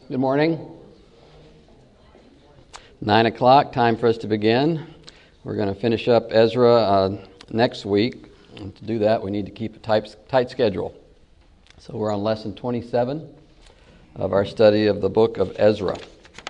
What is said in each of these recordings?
Good morning. 9 o'clock, time for us to begin. We're going to finish up Ezra next week. And to do that, we need to keep a tight schedule. So we're on lesson 27 of our study of the book of Ezra.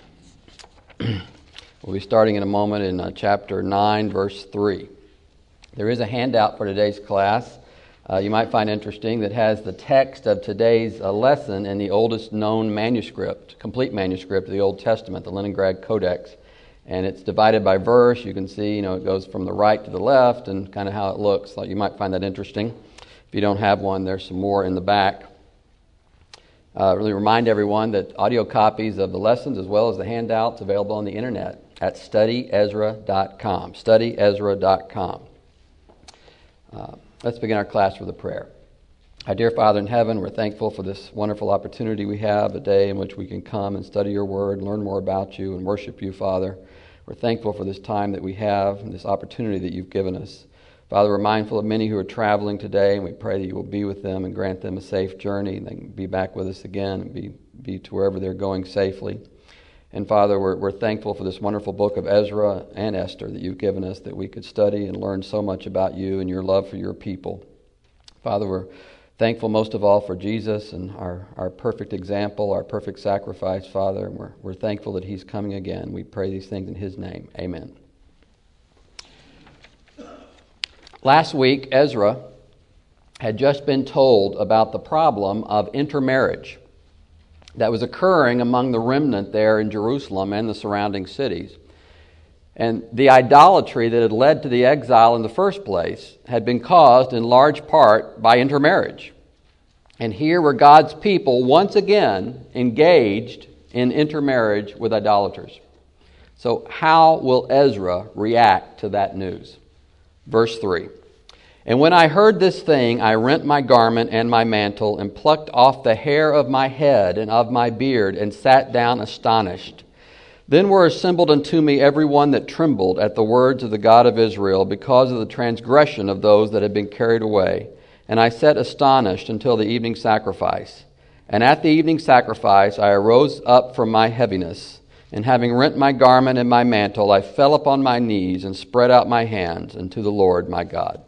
We'll be starting in a moment in chapter 9, verse 3. There is a handout for today's class. You might find interesting that has the text of today's lesson in the oldest known manuscript, complete manuscript of the Old Testament, the Leningrad Codex. And it's divided by verse. You can see, it goes from the right to the left and kind of how it looks. So you might find that interesting. If you don't have one, there's some more in the back. Really remind everyone that audio copies of the lessons as well as the handouts available on the internet at studyezra.com. Studyezra.com. Let's begin our class with a prayer. Our dear Father in heaven, we're thankful for this wonderful opportunity we have, a day in which we can come and study your word, learn more about you, and worship you, Father. We're thankful for this time that we have and this opportunity that you've given us. Father, we're mindful of many who are traveling today, and we pray that you will be with them and grant them a safe journey. They can be back with us again and be to wherever they're going safely. And Father, we're thankful for this wonderful book of Ezra and Esther that you've given us, that we could study and learn so much about you and your love for your people. Father, we're thankful most of all for Jesus and our perfect example, our perfect sacrifice, Father. And we're thankful that he's coming again. We pray these things in his name. Amen. Last week, Ezra had just been told about the problem of intermarriage that was occurring among the remnant there in Jerusalem and the surrounding cities. And the idolatry that had led to the exile in the first place had been caused in large part by intermarriage. And here were God's people once again engaged in intermarriage with idolaters. So how will Ezra react to that news? Verse 3. And when I heard this thing, I rent my garment and my mantle, and plucked off the hair of my head and of my beard, and sat down astonished. Then were assembled unto me every one that trembled at the words of the God of Israel, because of the transgression of those that had been carried away. And I sat astonished until the evening sacrifice. And at the evening sacrifice I arose up from my heaviness, and having rent my garment and my mantle, I fell upon my knees, and spread out my hands unto the Lord my God.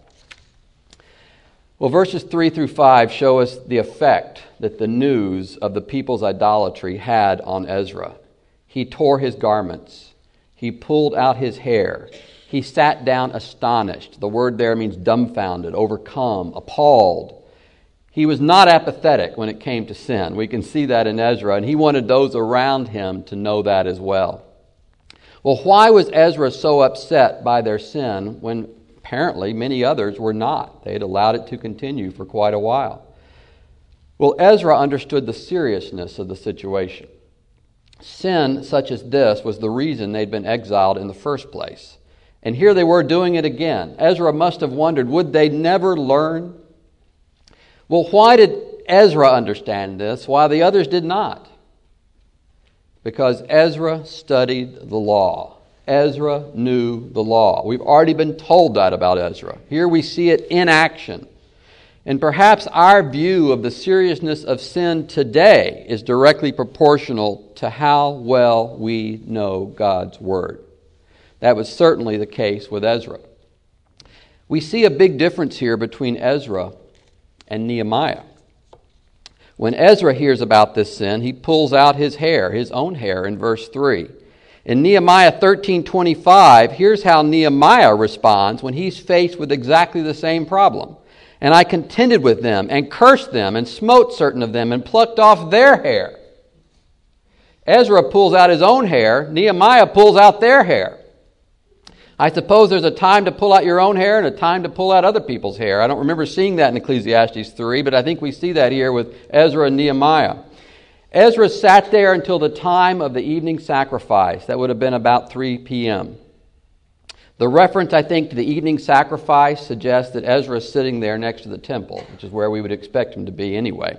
Well, verses 3 through 5 show us the effect that the news of the people's idolatry had on Ezra. He tore his garments. He pulled out his hair. He sat down astonished. The word there means dumbfounded, overcome, appalled. He was not apathetic when it came to sin. We can see that in Ezra, and he wanted those around him to know that as well. Well, why was Ezra so upset by their sin when apparently many others were not? They had allowed it to continue for quite a while. Well, Ezra understood the seriousness of the situation. Sin such as this was the reason they'd been exiled in the first place. And here they were doing it again. Ezra must have wondered, would they never learn? Well, why did Ezra understand this while the others did not? Because Ezra studied the law. Ezra knew the law. We've already been told that about Ezra. Here we see it in action. And perhaps our view of the seriousness of sin today is directly proportional to how well we know God's Word. That was certainly the case with Ezra. We see a big difference here between Ezra and Nehemiah. When Ezra hears about this sin, he pulls out his hair, his own hair, in verse 3. In Nehemiah 13:25, here's how Nehemiah responds when he's faced with exactly the same problem. And I contended with them, and cursed them, and smote certain of them, and plucked off their hair. Ezra pulls out his own hair. Nehemiah pulls out their hair. I suppose there's a time to pull out your own hair and a time to pull out other people's hair. I don't remember seeing that in Ecclesiastes 3, but I think we see that here with Ezra and Nehemiah. Ezra sat there until the time of the evening sacrifice. That would have been about 3 p.m. The reference, I think, to the evening sacrifice suggests that Ezra is sitting there next to the temple, which is where we would expect him to be anyway.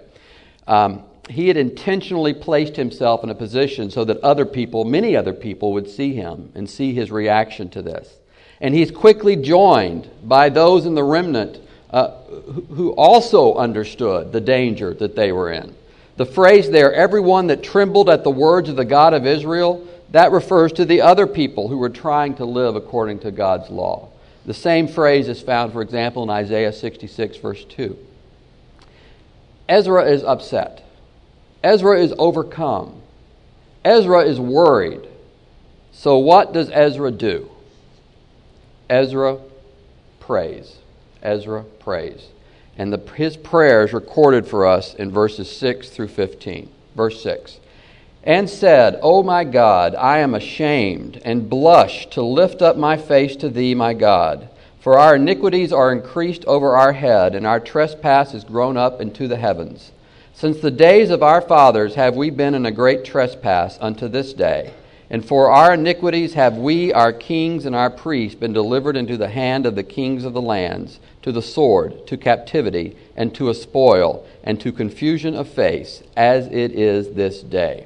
He had intentionally placed himself in a position so that other people, many other people, would see him and see his reaction to this. And he's quickly joined by those in the remnant who also understood the danger that they were in. The phrase there, everyone that trembled at the words of the God of Israel, that refers to the other people who were trying to live according to God's law. The same phrase is found, for example, in Isaiah 66, verse 2. Ezra is upset. Ezra is overcome. Ezra is worried. So what does Ezra do? Ezra prays. Ezra prays. And his prayer is recorded for us in verses 6 through 15. Verse 6. And said, O my God, I am ashamed and blush to lift up my face to thee, my God. For our iniquities are increased over our head, and our trespass is grown up into the heavens. Since the days of our fathers have we been in a great trespass unto this day. And for our iniquities have we, our kings and our priests, been delivered into the hand of the kings of the lands, to the sword, to captivity, and to a spoil, and to confusion of face, as it is this day.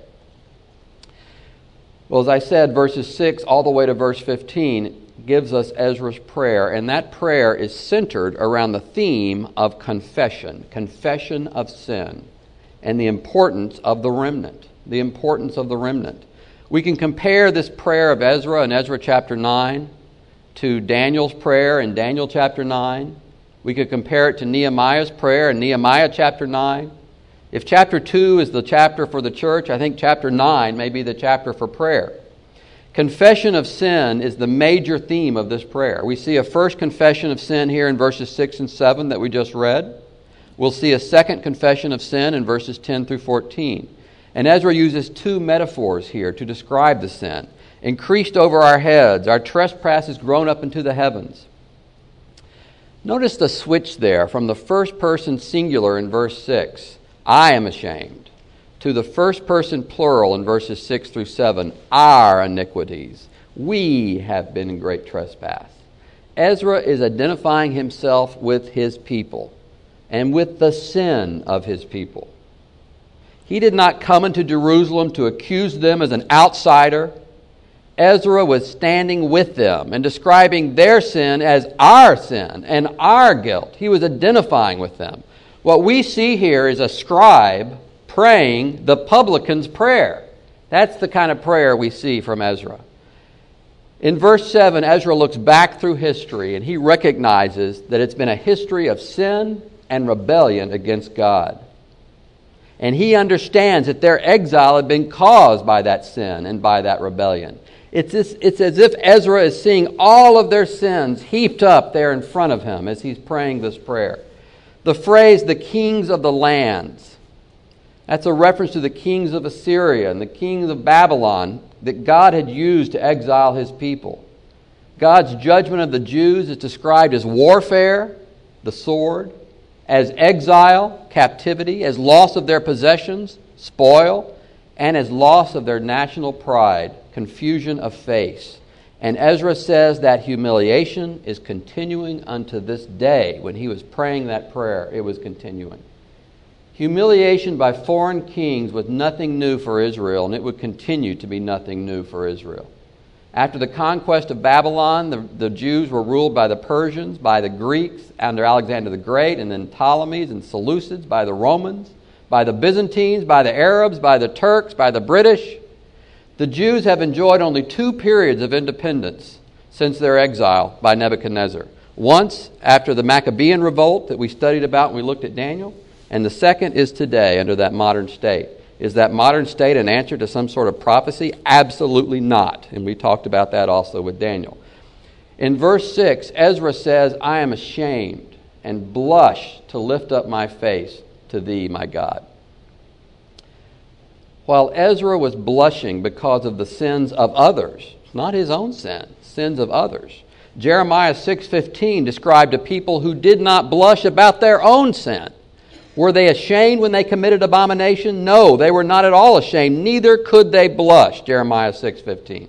Well, as I said, verses 6 all the way to verse 15 gives us Ezra's prayer, and that prayer is centered around the theme of confession of sin, and the importance of the remnant. The importance of the remnant. We can compare this prayer of Ezra in Ezra chapter 9 to Daniel's prayer in Daniel chapter 9. We could compare it to Nehemiah's prayer in Nehemiah chapter 9. If chapter 2 is the chapter for the church, I think chapter 9 may be the chapter for prayer. Confession of sin is the major theme of this prayer. We see a first confession of sin here in verses 6 and 7 that we just read. We'll see a second confession of sin in verses 10 through 14. And Ezra uses two metaphors here to describe the sin. Increased over our heads, our trespass is grown up into the heavens. Notice the switch there from the first person singular in verse 6, I am ashamed, to the first person plural in verses 6 through 7, our iniquities. We have been in great trespass. Ezra is identifying himself with his people and with the sin of his people. He did not come into Jerusalem to accuse them as an outsider. Ezra was standing with them and describing their sin as our sin and our guilt. He was identifying with them. What we see here is a scribe praying the publican's prayer. That's the kind of prayer we see from Ezra. In verse 7, Ezra looks back through history and he recognizes that it's been a history of sin and rebellion against God. And he understands that their exile had been caused by that sin and by that rebellion. It's as if Ezra is seeing all of their sins heaped up there in front of him as he's praying this prayer. The phrase, the kings of the lands, that's a reference to the kings of Assyria and the kings of Babylon that God had used to exile his people. God's judgment of the Jews is described as warfare, the sword, as exile, captivity, as loss of their possessions, spoil, and as loss of their national pride, confusion of face. And Ezra says that humiliation is continuing unto this day. When he was praying that prayer, it was continuing. Humiliation by foreign kings was nothing new for Israel, and it would continue to be nothing new for Israel. After the conquest of Babylon, the Jews were ruled by the Persians, by the Greeks under Alexander the Great, and then Ptolemies and Seleucids, by the Romans, by the Byzantines, by the Arabs, by the Turks, by the British. The Jews have enjoyed only two periods of independence since their exile by Nebuchadnezzar. Once after the Maccabean revolt that we studied about when we looked at Daniel, and the second is today under that modern state. Is that modern state an answer to some sort of prophecy? Absolutely not. And we talked about that also with Daniel. In verse 6, Ezra says, I am ashamed and blush to lift up my face to thee, my God. While Ezra was blushing because of the sins of others, not his own sins of others, Jeremiah 6:15 described a people who did not blush about their own sin. Were they ashamed when they committed abomination? No, they were not at all ashamed. Neither could they blush, Jeremiah 6:15.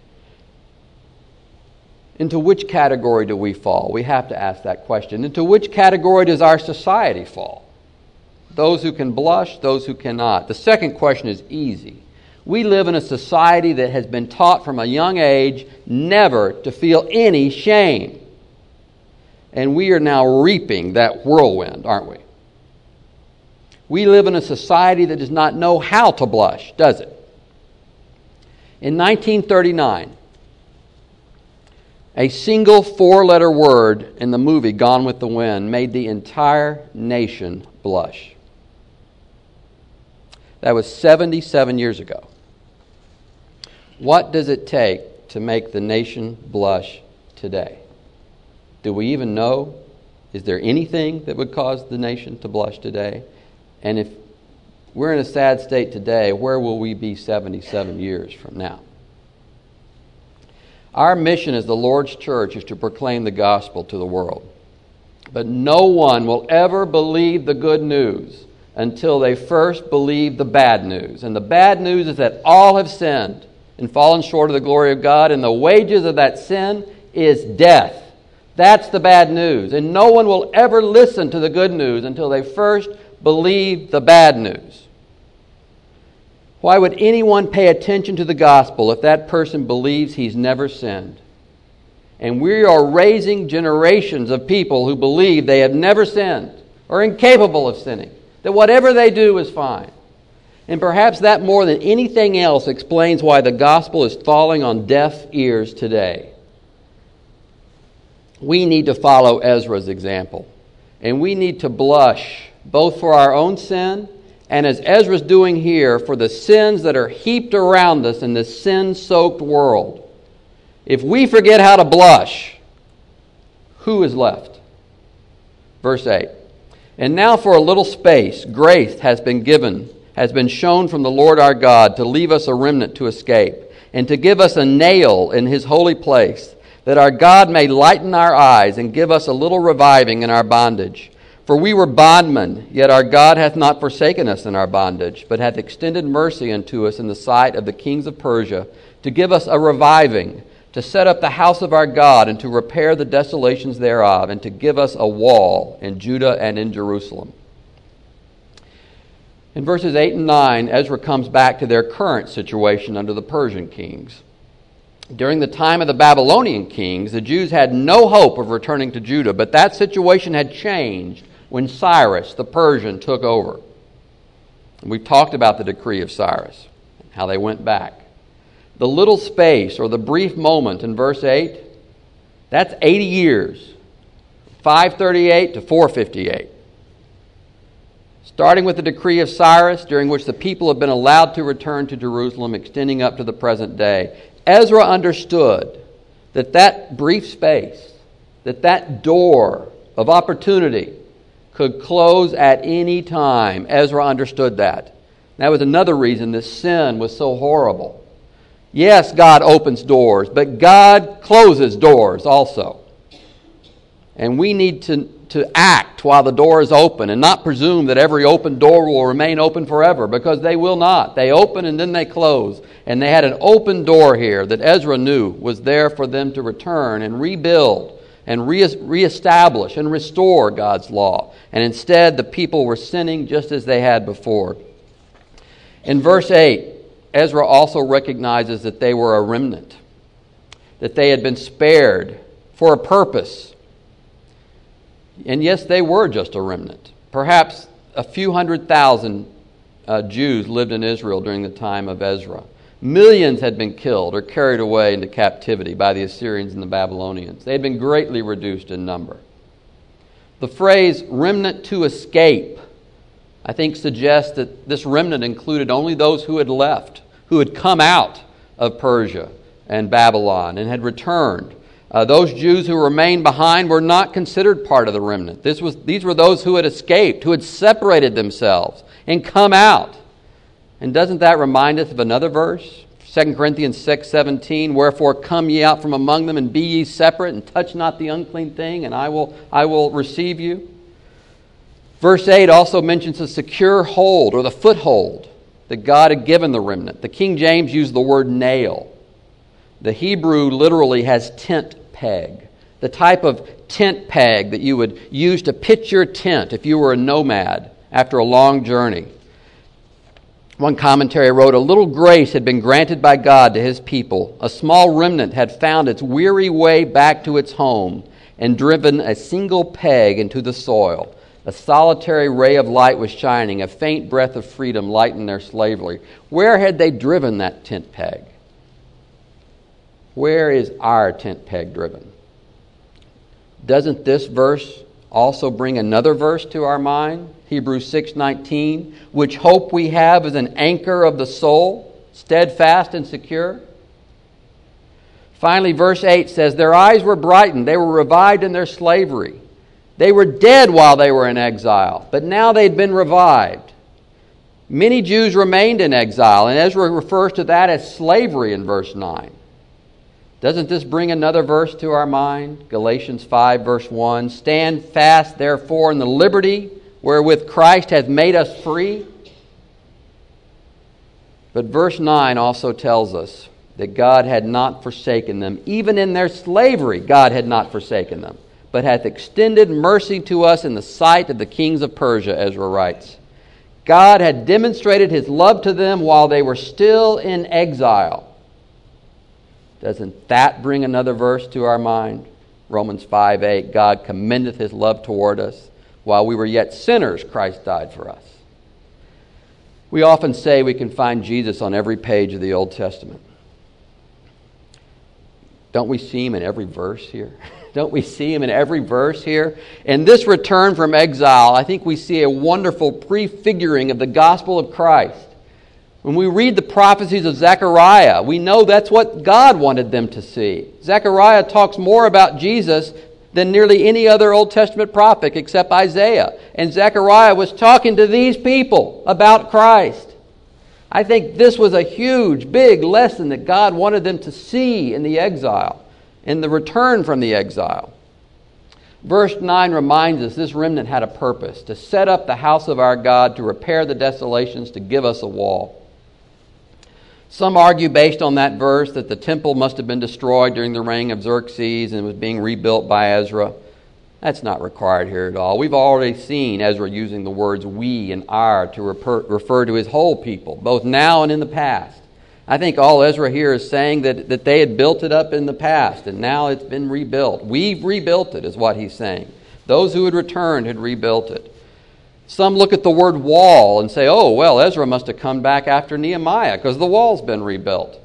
Into which category do we fall? We have to ask that question. Into which category does our society fall? Those who can blush, those who cannot. The second question is easy. We live in a society that has been taught from a young age never to feel any shame. And we are now reaping that whirlwind, aren't we? We live in a society that does not know how to blush, does it? In 1939, a single four-letter word in the movie Gone with the Wind made the entire nation blush. That was 77 years ago. What does it take to make the nation blush today? Do we even know? Is there anything that would cause the nation to blush today? And if we're in a sad state today, where will we be 77 years from now? Our mission as the Lord's church is to proclaim the gospel to the world. But no one will ever believe the good news until they first believe the bad news. And the bad news is that all have sinned and fallen short of the glory of God, and the wages of that sin is death. That's the bad news. And no one will ever listen to the good news until they first believe the bad news. Why would anyone pay attention to the gospel if that person believes he's never sinned? And we are raising generations of people who believe they have never sinned or incapable of sinning, that whatever they do is fine. And perhaps that more than anything else explains why the gospel is falling on deaf ears today. We need to follow Ezra's example. And we need to blush both for our own sin and, as Ezra's doing here, for the sins that are heaped around us in this sin-soaked world. If we forget how to blush, who is left? Verse 8. And now for a little space, grace has been shown from the Lord our God to leave us a remnant to escape, and to give us a nail in his holy place, that our God may lighten our eyes and give us a little reviving in our bondage. For we were bondmen, yet our God hath not forsaken us in our bondage, but hath extended mercy unto us in the sight of the kings of Persia, to give us a reviving, to set up the house of our God, and to repair the desolations thereof, and to give us a wall in Judah and in Jerusalem. In verses 8 and 9, Ezra comes back to their current situation under the Persian kings. During the time of the Babylonian kings, the Jews had no hope of returning to Judah, but that situation had changed when Cyrus the Persian took over. And we've talked about the decree of Cyrus, how they went back. The little space, or the brief moment in verse 8, that's 80 years, 538 to 458. Starting with the decree of Cyrus, during which the people have been allowed to return to Jerusalem, extending up to the present day, Ezra understood that brief space, that door of opportunity could close at any time. Ezra understood that. That was another reason this sin was so horrible. Yes, God opens doors, but God closes doors also. And we need to act while the door is open and not presume that every open door will remain open forever, because they will not. They open and then they close. And they had an open door here that Ezra knew was there for them to return and rebuild and reestablish and restore God's law. And instead, the people were sinning just as they had before. In verse 8, Ezra also recognizes that they were a remnant, that they had been spared for a purpose. And yes, they were just a remnant. Perhaps a few 100,000 Jews lived in Israel during the time of Ezra. Millions had been killed or carried away into captivity by the Assyrians and the Babylonians. They had been greatly reduced in number. The phrase remnant to escape, I think, suggests that this remnant included only those who had left, who had come out of Persia and Babylon and had returned. Those Jews who remained behind were not considered part of the remnant. These were those who had escaped, who had separated themselves and come out. And doesn't that remind us of another verse? 2 Corinthians 6:17, wherefore come ye out from among them, and be ye separate, and touch not the unclean thing, and I will receive you. Verse 8 also mentions a secure hold, or the foothold, that God had given the remnant. The King James used the word nail. The Hebrew literally has tent peg, the type of tent peg that you would use to pitch your tent if you were a nomad after a long journey. One commentary wrote, a little grace had been granted by God to his people. A small remnant had found its weary way back to its home and driven a single peg into the soil. A solitary ray of light was shining. A faint breath of freedom lightened their slavery. Where had they driven that tent peg? Where is our tent peg driven? Doesn't this verse also bring another verse to our mind? Hebrews 6:19, which hope we have as an anchor of the soul, steadfast and secure. Finally, verse 8 says, their eyes were brightened. They were revived in their slavery. They were dead while they were in exile, but now they'd been revived. Many Jews remained in exile, and Ezra refers to that as slavery in verse 9. Doesn't this bring another verse to our mind? Galatians 5, verse 1, stand fast, therefore, in the liberty wherewith Christ hath made us free. But verse 9 also tells us that God had not forsaken them. Even in their slavery, God had not forsaken them, but hath extended mercy to us in the sight of the kings of Persia, Ezra writes. God had demonstrated His love to them while they were still in exile. Doesn't that bring another verse to our mind? Romans 5:8, God commendeth His love toward us. While we were yet sinners, Christ died for us. We often say we can find Jesus on every page of the Old Testament. Don't we see Him in every verse here? Don't we see Him in every verse here? In this return from exile, I think we see a wonderful prefiguring of the gospel of Christ. When we read the prophecies of Zechariah, we know that's what God wanted them to see. Zechariah talks more about Jesus than nearly any other Old Testament prophet except Isaiah. And Zechariah was talking to these people about Christ. I think this was a huge, big lesson that God wanted them to see in the exile, in the return from the exile. Verse 9 reminds us this remnant had a purpose, to set up the house of our God, to repair the desolations, to give us a wall. Some argue based on that verse that the temple must have been destroyed during the reign of Xerxes and was being rebuilt by Ezra. That's not required here at all. We've already seen Ezra using the words we and our to refer to his whole people, both now and in the past. I think all Ezra here is saying that they had built it up in the past and now it's been rebuilt. We've rebuilt it is what he's saying. Those who had returned had rebuilt it. Some look at the word wall and say, oh, well, Ezra must have come back after Nehemiah because the wall's been rebuilt.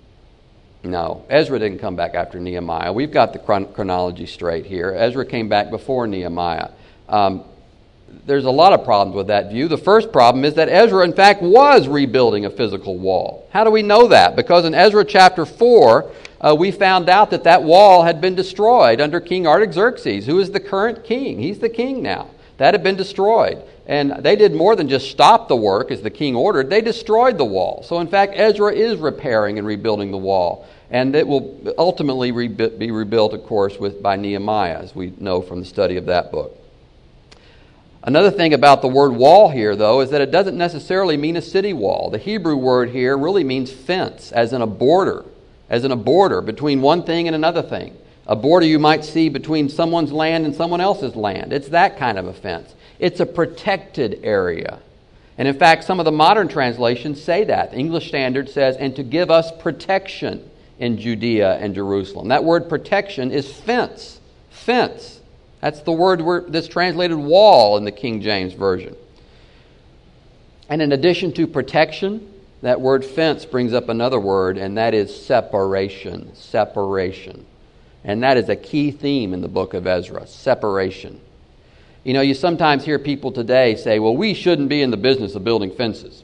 No, Ezra didn't come back after Nehemiah. We've got the chronology straight here. Ezra came back before Nehemiah. There's a lot of problems with that view. The first problem is that Ezra, in fact, was rebuilding a physical wall. How do we know that? Because in Ezra chapter 4, we found out that wall had been destroyed under King Artaxerxes, who is the current king. He's the king now. That had been destroyed. And they did more than just stop the work as the king ordered. They destroyed the wall. So in fact, Ezra is repairing and rebuilding the wall. And it will ultimately be rebuilt, of course, by Nehemiah, as we know from the study of that book. Another thing about the word wall here, though, is that it doesn't necessarily mean a city wall. The Hebrew word here really means fence, as in a border between one thing and another thing. A border you might see between someone's land and someone else's land. It's that kind of a fence. It's a protected area. And in fact, some of the modern translations say that. The English Standard says, and to give us protection in Judea and Jerusalem. That word protection is fence. Fence. That's the word that's translated wall in the King James Version. And in addition to protection, that word fence brings up another word, and that is separation. Separation. And that is a key theme in the book of Ezra, separation. You know, you sometimes hear people today say, well, we shouldn't be in the business of building fences.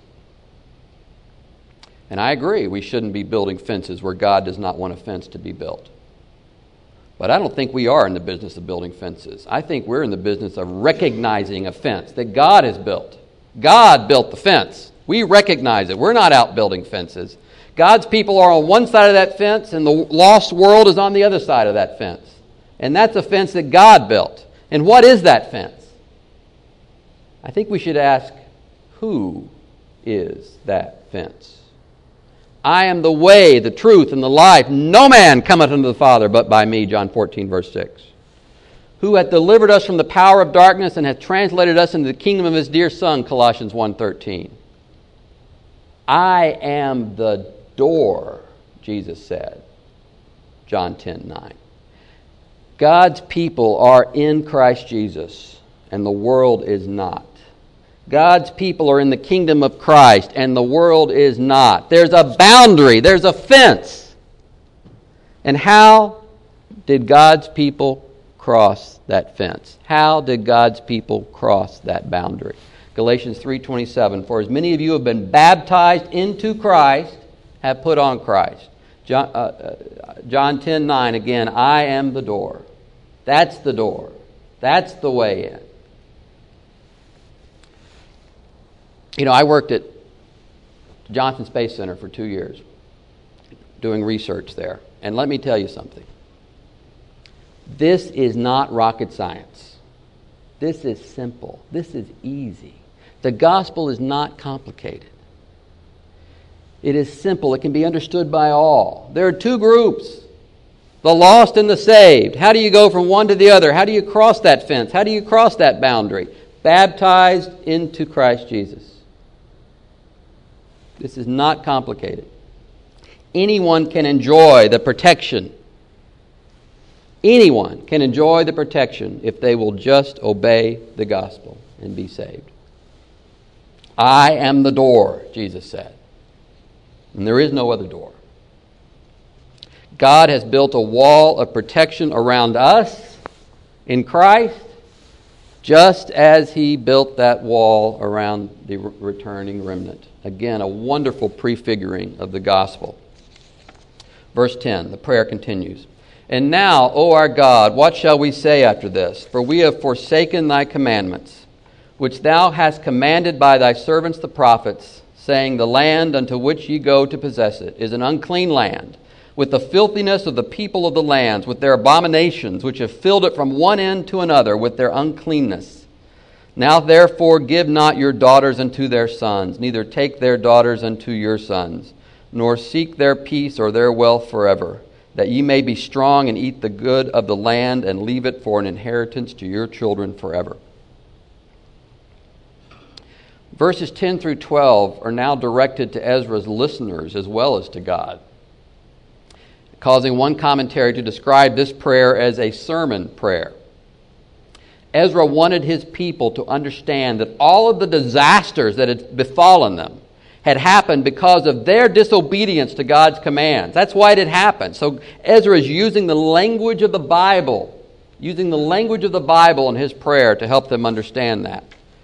And I agree, we shouldn't be building fences where God does not want a fence to be built. But I don't think we are in the business of building fences. I think we're in the business of recognizing a fence that God has built. God built the fence. We recognize it. We're not out building fences. God's people are on one side of that fence and the lost world is on the other side of that fence. And that's a fence that God built. And what is that fence? I think we should ask, who is that fence? I am the way, the truth, and the life. No man cometh unto the Father but by me, John 14, verse 6. Who hath delivered us from the power of darkness and hath translated us into the kingdom of his dear Son, Colossians 1:13. I am the door, Jesus said, John 10:9. God's people are in Christ Jesus. and the world is not. God's people are in the kingdom of Christ, and the world is not. There's a boundary. There's a fence. And how did God's people cross that fence? How did God's people cross that boundary? Galatians 3:27, for as many of you have been baptized into Christ, have put on Christ. John 10:9, again, I am the door. That's the door. That's the way in. You know, I worked at Johnson Space Center for 2 years, doing research there. And let me tell you something. This is not rocket science. This is simple. This is easy. The gospel is not complicated. It is simple. It can be understood by all. There are two groups, the lost and the saved. How do you go from one to the other? How do you cross that fence? How do you cross that boundary? Baptized into Christ Jesus. This is not complicated. Anyone can enjoy the protection. Anyone can enjoy the protection if they will just obey the gospel and be saved. I am the door, Jesus said. And there is no other door. God has built a wall of protection around us in Christ, just as He built that wall around the returning remnant. Again, a wonderful prefiguring of the gospel. Verse 10, the prayer continues. And now, O our God, what shall we say after this? For we have forsaken Thy commandments, which Thou hast commanded by Thy servants the prophets, saying, the land unto which ye go to possess it is an unclean land, with the filthiness of the people of the lands, with their abominations, which have filled it from one end to another, with their uncleanness. Now therefore give not your daughters unto their sons, neither take their daughters unto your sons, nor seek their peace or their wealth forever, that ye may be strong and eat the good of the land, and leave it for an inheritance to your children forever. Verses 10 through 12 are now directed to Ezra's listeners as well as to God, causing one commentary to describe this prayer as a sermon prayer. Ezra wanted his people to understand that all of the disasters that had befallen them had happened because of their disobedience to God's commands. That's why it had happened. So Ezra is using the language of the Bible, in his prayer to help them understand that.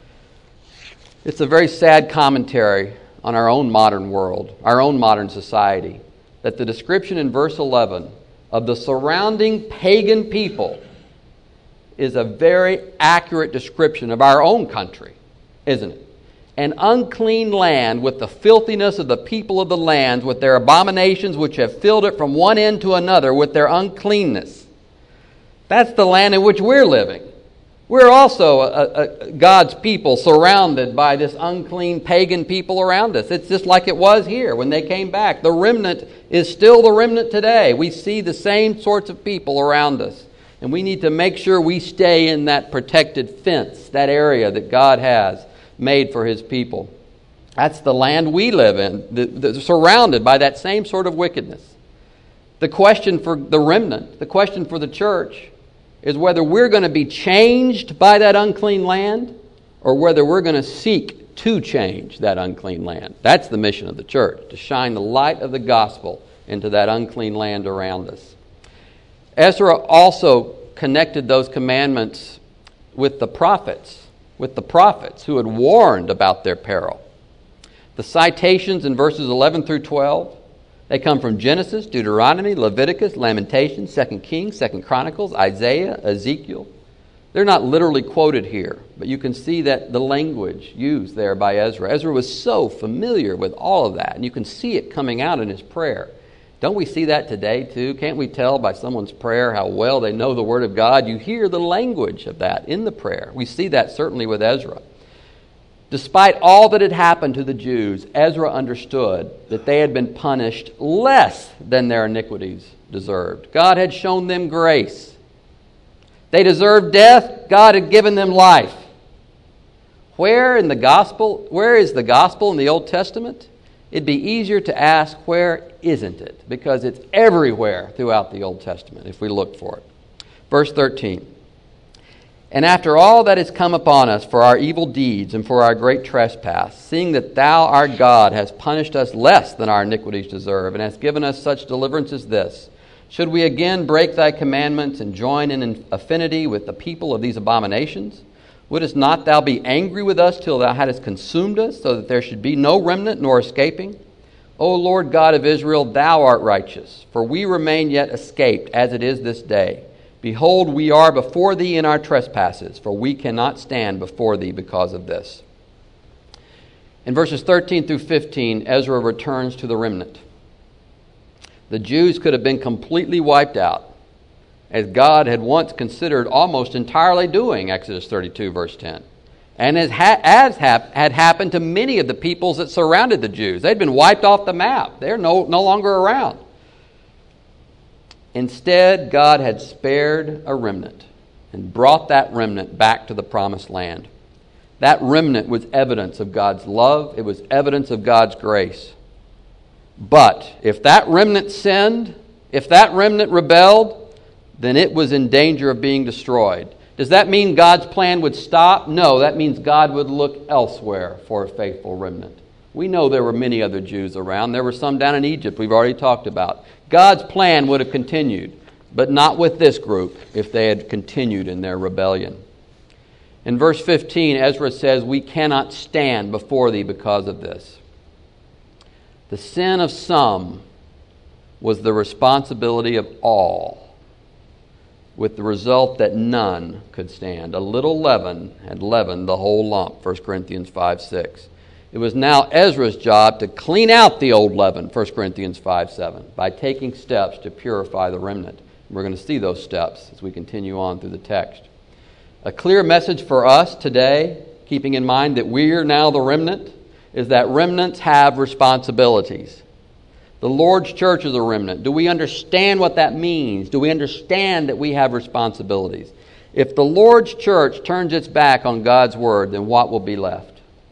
It's a very sad commentary on our own modern world, our own modern society, that the description in verse 11 of the surrounding pagan people is a very accurate description of our own country, isn't it? An unclean land with the filthiness of the people of the lands, with their abominations which have filled it from one end to another with their uncleanness. That's the land in which we're living. We're also God's people surrounded by this unclean pagan people around us. It's just like it was here when they came back. The remnant is still the remnant today. We see the same sorts of people around us. And we need to make sure we stay in that protected fence, that area that God has made for His people. That's the land we live in, surrounded by that same sort of wickedness. The question for the remnant, the question for the church, is whether we're going to be changed by that unclean land or whether we're going to seek to change that unclean land. That's the mission of the church, to shine the light of the gospel into that unclean land around us. Ezra also connected those commandments with the prophets who had warned about their peril. The citations in verses 11 through 12, they come from Genesis, Deuteronomy, Leviticus, Lamentations, 2 Kings, 2 Chronicles, Isaiah, Ezekiel. They're not literally quoted here, but you can see that the language used there by Ezra. Ezra was so familiar with all of that, and you can see it coming out in his prayer. Don't we see that today too? Can't we tell by someone's prayer how well they know the Word of God? You hear the language of that in the prayer. We see that certainly with Ezra. Despite all that had happened to the Jews, Ezra understood that they had been punished less than their iniquities deserved. God had shown them grace. They deserved death. God had given them life. Where is the gospel in the Old Testament? It'd be easier to ask, where isn't it? Because it's everywhere throughout the Old Testament if we look for it. Verse 13. And after all that has come upon us for our evil deeds and for our great trespass, seeing that thou, our God, hast punished us less than our iniquities deserve, and hast given us such deliverance as this, should we again break thy commandments and join in affinity with the people of these abominations? Wouldst not thou be angry with us till thou hadst consumed us, so that there should be no remnant nor escaping? O Lord God of Israel, thou art righteous, for we remain yet escaped, as it is this day. Behold, we are before thee in our trespasses, for we cannot stand before thee because of this. In verses 13 through 15, Ezra returns to the remnant. The Jews could have been completely wiped out, as God had once considered almost entirely doing, Exodus 32, verse 10. And as had happened to many of the peoples that surrounded the Jews. They'd been wiped off the map. They're no longer around. Instead, God had spared a remnant and brought that remnant back to the promised land. That remnant was evidence of God's love. It was evidence of God's grace. But if that remnant sinned, if that remnant rebelled, then it was in danger of being destroyed. Does that mean God's plan would stop? No, that means God would look elsewhere for a faithful remnant. We know there were many other Jews around. There were some down in Egypt we've already talked about. God's plan would have continued, but not with this group if they had continued in their rebellion. In verse 15, Ezra says, we cannot stand before thee because of this. The sin of some was the responsibility of all, with the result that none could stand. A little leaven had leavened the whole lump, 1 Corinthians 5:6. It was now Ezra's job to clean out the old leaven, 1 Corinthians 5:7, by taking steps to purify the remnant. We're going to see those steps as we continue on through the text. A clear message for us today, keeping in mind that we're now the remnant, is that remnants have responsibilities. The Lord's church is a remnant. Do we understand what that means? Do we understand that we have responsibilities? If the Lord's church turns its back on God's word, then what will be left?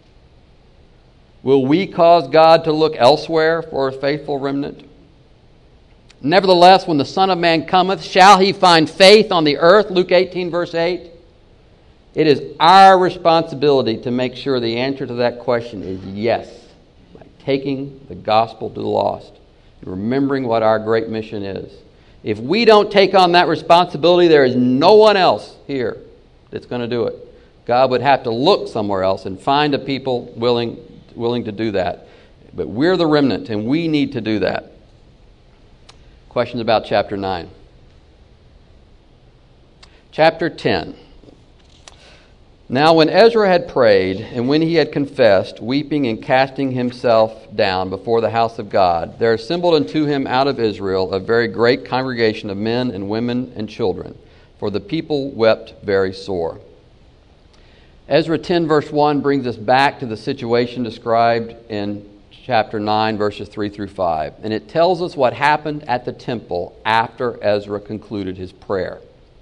Will we cause God to look elsewhere for a faithful remnant? Nevertheless, when the Son of Man cometh, shall he find faith on the earth? Luke 18, verse 8. It is our responsibility to make sure the answer to that question is yes, by taking the gospel to the lost and remembering what our great mission is. If we don't take on that responsibility, there is no one else here that's going to do it. God would have to look somewhere else and find a people willing to do that. But we're the remnant, and we need to do that. Questions about chapter 9. Chapter 10. Now when Ezra had prayed, and when he had confessed, weeping and casting himself down before the house of God, there assembled unto him out of Israel a very great congregation of men and women and children, for the people wept very sore. Ezra 10 verse 1 brings us back to the situation described in chapter 9 verses 3 through 5. And it tells us what happened at the temple after Ezra concluded his prayer.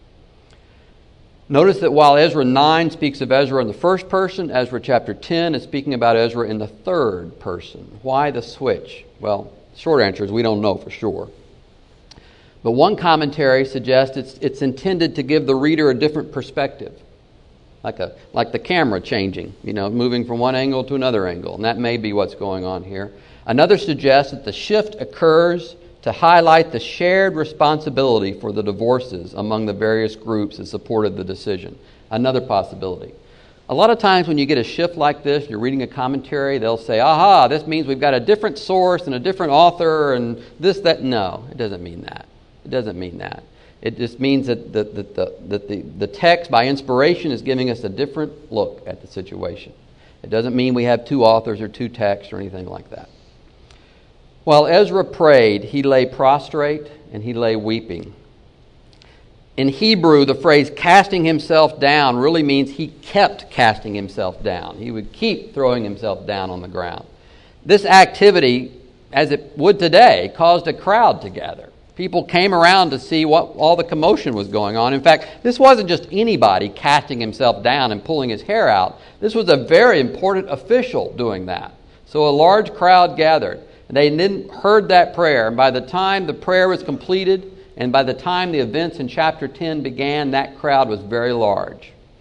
Notice that while Ezra 9 speaks of Ezra in the first person, Ezra chapter 10 is speaking about Ezra in the third person. Why the switch? Well, the short answer is we don't know for sure. But one commentary suggests it's intended to give the reader a different perspective. Like the camera changing, moving from one angle to another angle. And that may be what's going on here. Another suggests that the shift occurs to highlight the shared responsibility for the divorces among the various groups that supported the decision. Another possibility. A lot of times when you get a shift like this, you're reading a commentary, they'll say, aha, this means we've got a different source and a different author and this, that. No, it doesn't mean that. It doesn't mean that. It just means that the text by inspiration is giving us a different look at the situation. It doesn't mean we have two authors or two texts or anything like that. While Ezra prayed, he lay prostrate and he lay weeping. In Hebrew, the phrase casting himself down really means he kept casting himself down. He would keep throwing himself down on the ground. This activity, as it would today, caused a crowd to gather. People came around to see what all the commotion was going on. In fact, this wasn't just anybody casting himself down and pulling his hair out. This was a very important official doing that. So a large crowd gathered. They then heard that prayer, and by the time the prayer was completed, and by the time the events in chapter 10 began, that crowd was very large.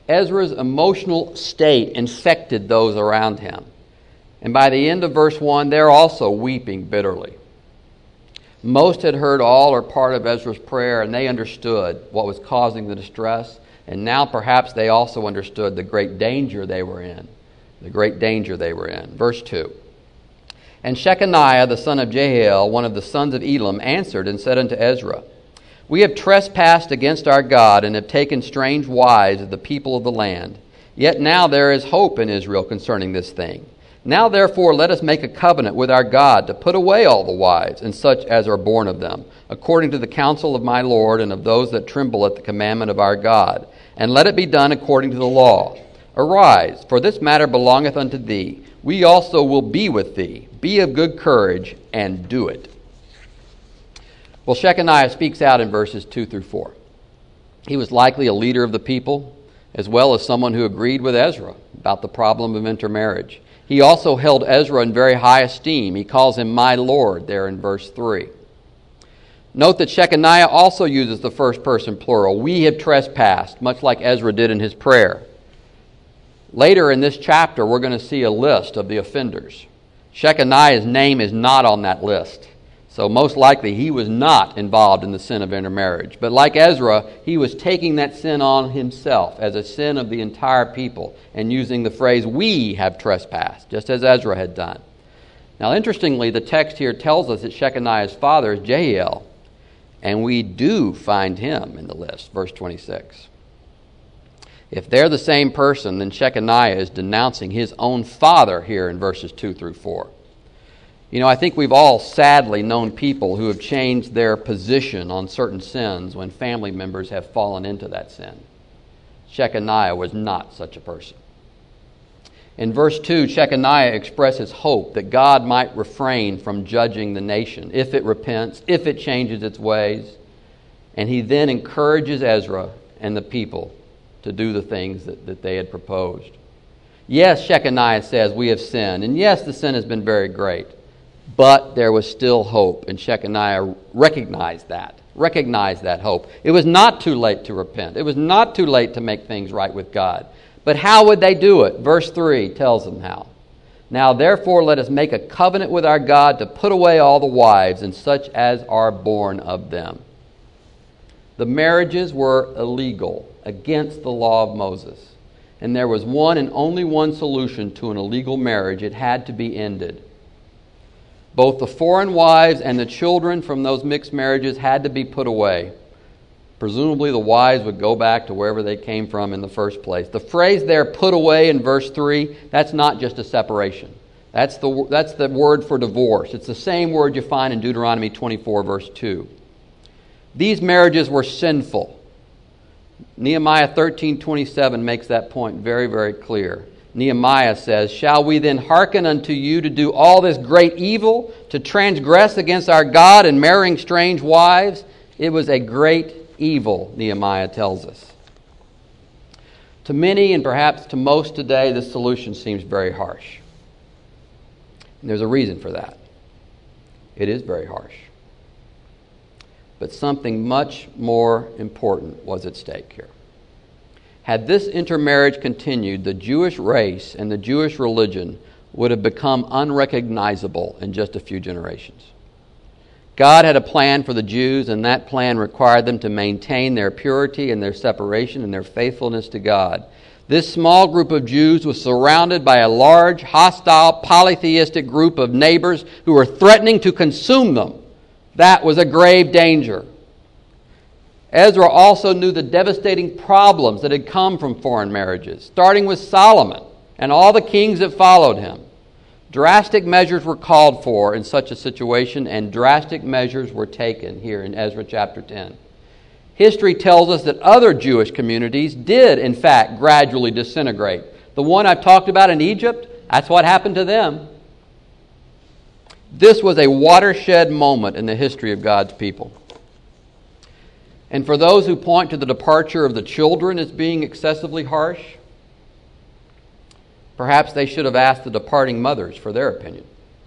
Ezra's emotional state infected those around him. And by the end of verse 1, they're also weeping bitterly. Most had heard all or part of Ezra's prayer, and they understood what was causing the distress. And now perhaps they also understood the great danger they were in. The great danger they were in. Verse 2. And Shechaniah, the son of Jehiel, one of the sons of Elam, answered and said unto Ezra, We have trespassed against our God, and have taken strange wives of the people of the land. Yet now there is hope in Israel concerning this thing. Now therefore let us make a covenant with our God to put away all the wives, and such as are born of them, according to the counsel of my Lord, and of those that tremble at the commandment of our God. And let it be done according to the law. Arise, for this matter belongeth unto thee. We also will be with thee. Be of good courage, and do it. Well, Shechaniah speaks out in verses 2 through 4. He was likely a leader of the people, as well as someone who agreed with Ezra about the problem of intermarriage. He also held Ezra in very high esteem. He calls him my Lord there in verse 3. Note that Shechaniah also uses the first person plural. We have trespassed, much like Ezra did in his prayer. Later in this chapter, we're going to see a list of the offenders. Shechaniah's name is not on that list. So most likely he was not involved in the sin of intermarriage. But like Ezra, he was taking that sin on himself as a sin of the entire people and using the phrase, we have trespassed, just as Ezra had done. Now interestingly, the text here tells us that Shechaniah's father is Jehiel, and we do find him in the list, verse 26. If they're the same person, then Shechaniah is denouncing his own father here in verses 2 through 4. You know, I think we've all sadly known people who have changed their position on certain sins when family members have fallen into that sin. Shechaniah was not such a person. In verse 2, Shechaniah expresses hope that God might refrain from judging the nation if it repents, if it changes its ways. And he then encourages Ezra and the people to do the things that they had proposed. Yes, Shechaniah says, we have sinned. And yes, the sin has been very great. But there was still hope, and Shechaniah recognized that hope. It was not too late to repent. It was not too late to make things right with God. But how would they do it? Verse 3 tells them how. Now therefore let us make a covenant with our God to put away all the wives, and such as are born of them. The marriages were illegal, against the law of Moses. And there was one and only one solution to an illegal marriage. It had to be ended. Both the foreign wives and the children from those mixed marriages had to be put away. Presumably the wives would go back to wherever they came from in the first place. The phrase there, put away, in verse 3, that's not just a separation. That's the word for divorce. It's the same word you find in Deuteronomy 24, verse 2. These marriages were sinful. Nehemiah 13:27 makes that point very, very clear. Nehemiah says, Shall we then hearken unto you to do all this great evil, to transgress against our God and marrying strange wives? It was a great evil, Nehemiah tells us. To many, and perhaps to most today, this solution seems very harsh. And there's a reason for that. It is very harsh. But something much more important was at stake here. Had this intermarriage continued, the Jewish race and the Jewish religion would have become unrecognizable in just a few generations. God had a plan for the Jews, and that plan required them to maintain their purity and their separation and their faithfulness to God. This small group of Jews was surrounded by a large, hostile, polytheistic group of neighbors who were threatening to consume them. That was a grave danger. Ezra also knew the devastating problems that had come from foreign marriages, starting with Solomon and all the kings that followed him. Drastic measures were called for in such a situation, and drastic measures were taken here in Ezra chapter 10. History tells us that other Jewish communities did, in fact, gradually disintegrate. The one I've talked about in Egypt, that's what happened to them. This was a watershed moment in the history of God's people. And for those who point to the departure of the children as being excessively harsh, perhaps they should have asked the departing mothers for their opinion.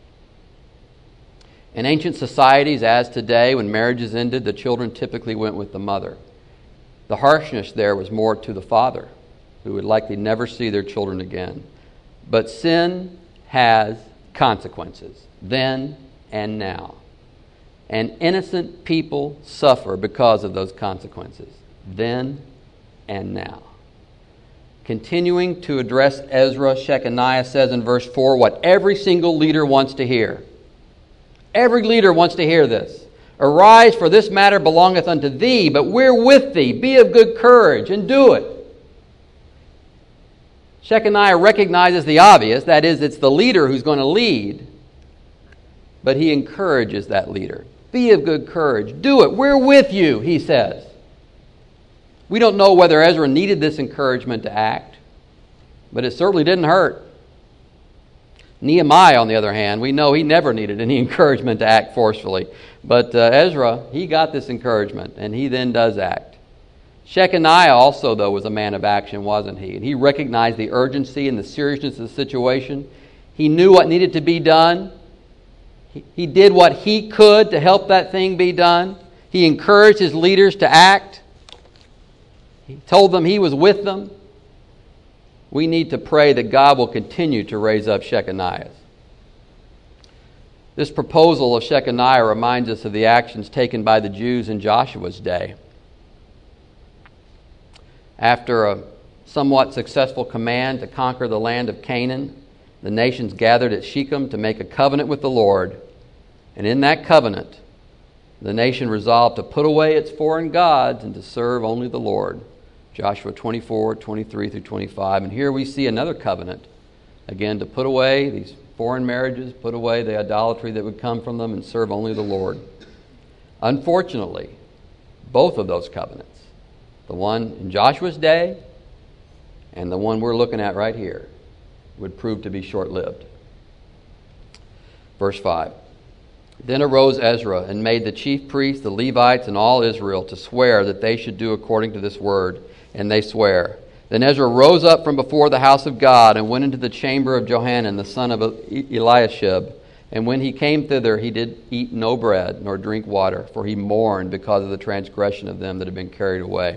In ancient societies, as today, when marriages ended, the children typically went with the mother. The harshness there was more to the father. who would likely never see their children again. But sin has consequences, then and now. And innocent people suffer because of those consequences, then and now. Continuing to address Ezra, Shechaniah says in verse 4 what every single leader wants to hear. Every leader wants to hear this. Arise, for this matter belongeth unto thee, but we're with thee. Be of good courage, and do it. Shechaniah recognizes the obvious, that is, it's the leader who's going to lead, but he encourages that leader. Be of good courage. Do it. We're with you, he says. We don't know whether Ezra needed this encouragement to act, but it certainly didn't hurt. Nehemiah, on the other hand, we know he never needed any encouragement to act forcefully. But Ezra, he got this encouragement, and he then does act. Shechaniah also, though, was a man of action, wasn't he? And he recognized the urgency and the seriousness of the situation. He knew what needed to be done. He did what he could to help that thing be done. He encouraged his leaders to act. He told them he was with them. We need to pray that God will continue to raise up Shechaniahs. This proposal of Shechaniah reminds us of the actions taken by the Jews in Joshua's day. After a somewhat successful command to conquer the land of Canaan, the nations gathered at Shechem to make a covenant with the Lord. And in that covenant, the nation resolved to put away its foreign gods and to serve only the Lord. Joshua 24, 23 through 25. And here we see another covenant. Again, to put away these foreign marriages, put away the idolatry that would come from them, and serve only the Lord. Unfortunately, both of those covenants, the one in Joshua's day and the one we're looking at right here, would prove to be short-lived. Verse 5. Then arose Ezra and made the chief priests, the Levites, and all Israel to swear that they should do according to this word. And they swear. Then Ezra rose up from before the house of God and went into the chamber of Johanan, the son of Eliashib. And when he came thither, he did eat no bread nor drink water, for he mourned because of the transgression of them that had been carried away.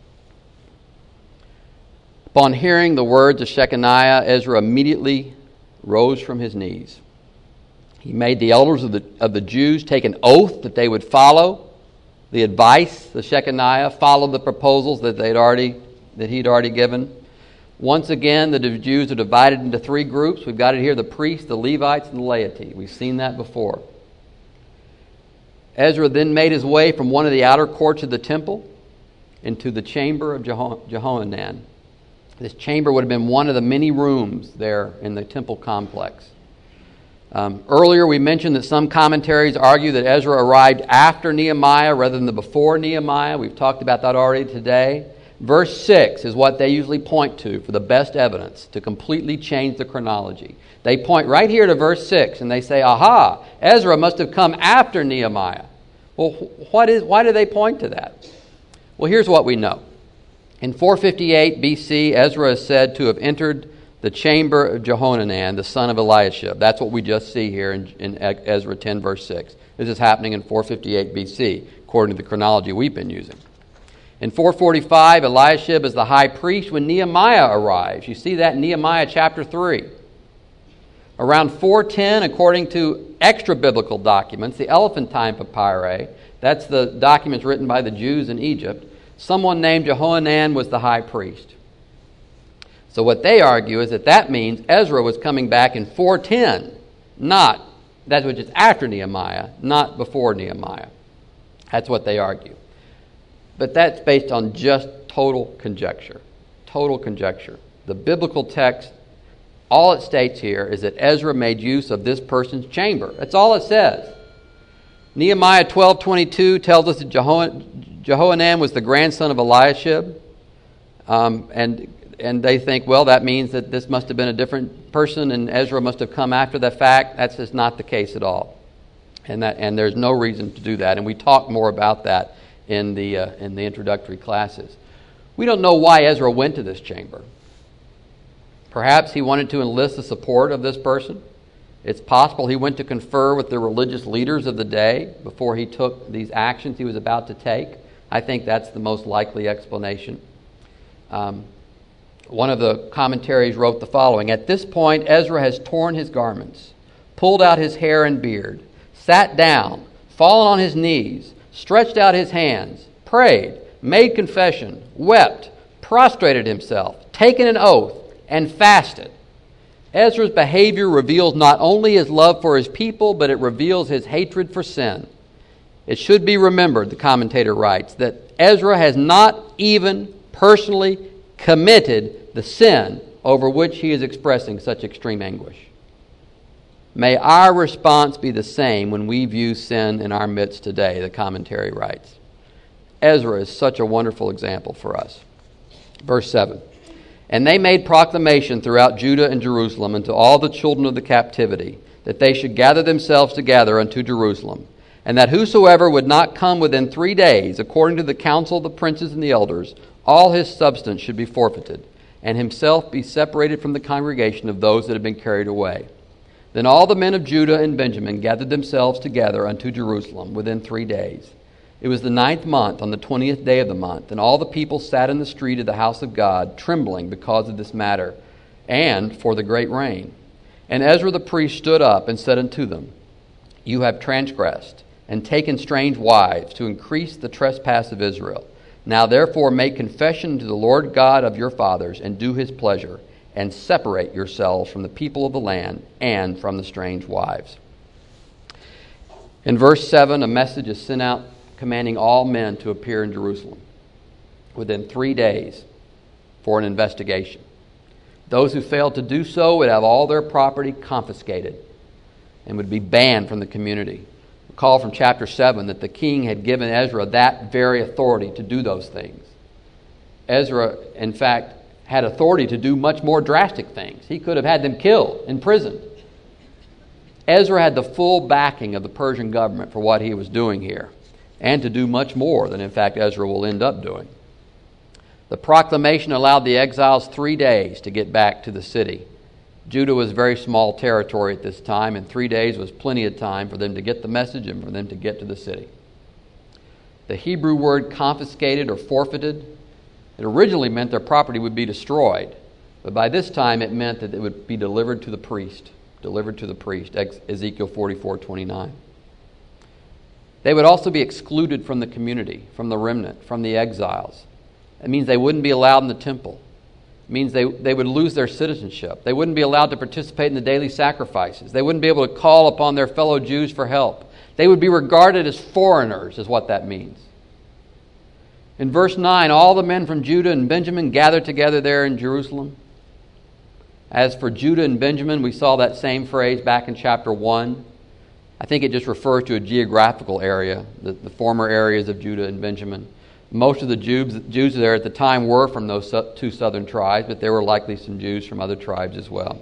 Upon hearing the words of Shechaniah, Ezra immediately rose from his knees. He made the elders of the Jews take an oath that they would follow the advice of Shechaniah, follow the proposals that he'd already given. Once again, the Jews are divided into three groups. We've got it here: the priests, the Levites, and the laity. We've seen that before. Ezra then made his way from one of the outer courts of the temple into the chamber of Jehohanan. This chamber would have been one of the many rooms there in the temple complex. Earlier we mentioned that some commentaries argue that Ezra arrived after Nehemiah rather than before Nehemiah. We've talked about that already today. Verse 6 is what they usually point to for the best evidence to completely change the chronology. They point right here to verse 6 and they say, aha, Ezra must have come after Nehemiah. Well, why do they point to that? Well, here's what we know. In 458 BC, Ezra is said to have entered the chamber of Jehohanan, the son of Eliashib. That's what we just see here in Ezra 10, verse 6. This is happening in 458 BC, according to the chronology we've been using. In 445, Eliashib is the high priest when Nehemiah arrives. You see that in Nehemiah chapter 3. Around 410, according to extra-biblical documents, the Elephantine Papyri, that's the documents written by the Jews in Egypt, someone named Jehohanan was the high priest. So what they argue is that means Ezra was coming back in 410, which is after Nehemiah, not before Nehemiah. That's what they argue. But that's based on just total conjecture. Total conjecture. The biblical text, all it states here is that Ezra made use of this person's chamber. That's all it says. Nehemiah 12:22 tells us that Jehohanan was the grandson of Eliashib. And they think, well, that means that this must have been a different person and Ezra must have come after the fact. That's just not the case at all. And there's no reason to do that. And we talk more about that in the introductory classes. We don't know why Ezra went to this chamber. Perhaps he wanted to enlist the support of this person. It's possible he went to confer with the religious leaders of the day before he took these actions he was about to take. I think that's the most likely explanation. One of the commentaries wrote the following: "At this point, Ezra has torn his garments, pulled out his hair and beard, sat down, fallen on his knees, stretched out his hands, prayed, made confession, wept, prostrated himself, taken an oath, and fasted." Ezra's behavior reveals not only his love for his people, but it reveals his hatred for sin. It should be remembered, the commentator writes, that Ezra has not even personally committed the sin over which he is expressing such extreme anguish. May our response be the same when we view sin in our midst today, the commentary writes. Ezra is such a wonderful example for us. Verse 7, "And they made proclamation throughout Judah and Jerusalem unto all the children of the captivity, that they should gather themselves together unto Jerusalem, and that whosoever would not come within 3 days, according to the counsel of the princes and the elders, all his substance should be forfeited, and himself be separated from the congregation of those that had been carried away. Then all the men of Judah and Benjamin gathered themselves together unto Jerusalem within 3 days. It was the 9th month, on the 20th day of the month, and all the people sat in the street of the house of God, trembling because of this matter, and for the great rain. And Ezra the priest stood up and said unto them, You have transgressed, and taken strange wives, to increase the trespass of Israel. Now therefore make confession to the Lord God of your fathers, and do his pleasure, and separate yourselves from the people of the land, and from the strange wives." In verse 7, a message is sent out commanding all men to appear in Jerusalem within 3 days for an investigation. Those who failed to do so would have all their property confiscated and would be banned from the community. Recall from chapter 7 that the king had given Ezra that very authority to do those things. Ezra, in fact, had authority to do much more drastic things. He could have had them killed, imprisoned. Ezra had the full backing of the Persian government for what he was doing here, and to do much more than, in fact, Ezra will end up doing. The proclamation allowed the exiles 3 days to get back to the city. Judah was a very small territory at this time, and 3 days was plenty of time for them to get the message and for them to get to the city. The Hebrew word confiscated or forfeited, it originally meant their property would be destroyed, but by this time it meant that it would be delivered to the priest. Ezekiel 44:29. They would also be excluded from the community, from the remnant, from the exiles. It means they wouldn't be allowed in the temple. It means they would lose their citizenship. They wouldn't be allowed to participate in the daily sacrifices. They wouldn't be able to call upon their fellow Jews for help. They would be regarded as foreigners, is what that means. In verse 9, all the men from Judah and Benjamin gathered together there in Jerusalem. As for Judah and Benjamin, we saw that same phrase back in chapter 1. I think it just refers to a geographical area, the former areas of Judah and Benjamin. Most of the Jews there at the time were from those two southern tribes, but there were likely some Jews from other tribes as well.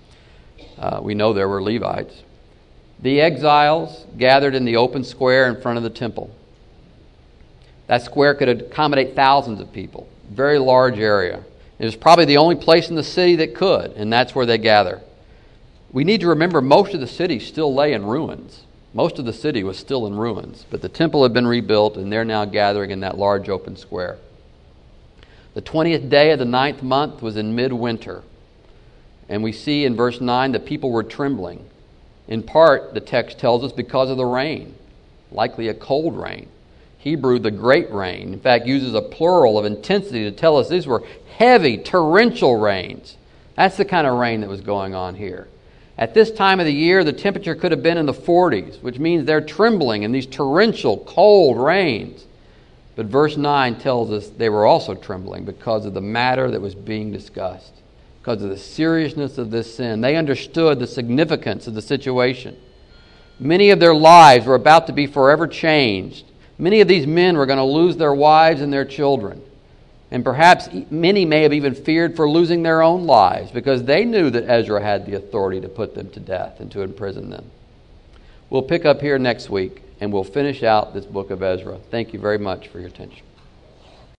We know there were Levites. The exiles gathered in the open square in front of the temple. That square could accommodate thousands of people, very large area. It was probably the only place in the city that could, and that's where they gather. We need to remember most of the city still lay in ruins. Most of the city was still in ruins, but the temple had been rebuilt, and they're now gathering in that large open square. The 20th day of the 9th month was in midwinter, and we see in verse 9 that people were trembling. In part, the text tells us because of the rain, likely a cold rain. Hebrew, the great rain, in fact, uses a plural of intensity to tell us these were heavy, torrential rains. That's the kind of rain that was going on here. At this time of the year, the temperature could have been in the 40s, which means they're trembling in these torrential, cold rains. But verse 9 tells us they were also trembling because of the matter that was being discussed, because of the seriousness of this sin. They understood the significance of the situation. Many of their lives were about to be forever changed. Many of these men were going to lose their wives and their children. And perhaps many may have even feared for losing their own lives because they knew that Ezra had the authority to put them to death and to imprison them. We'll pick up here next week and we'll finish out this book of Ezra. Thank you very much for your attention.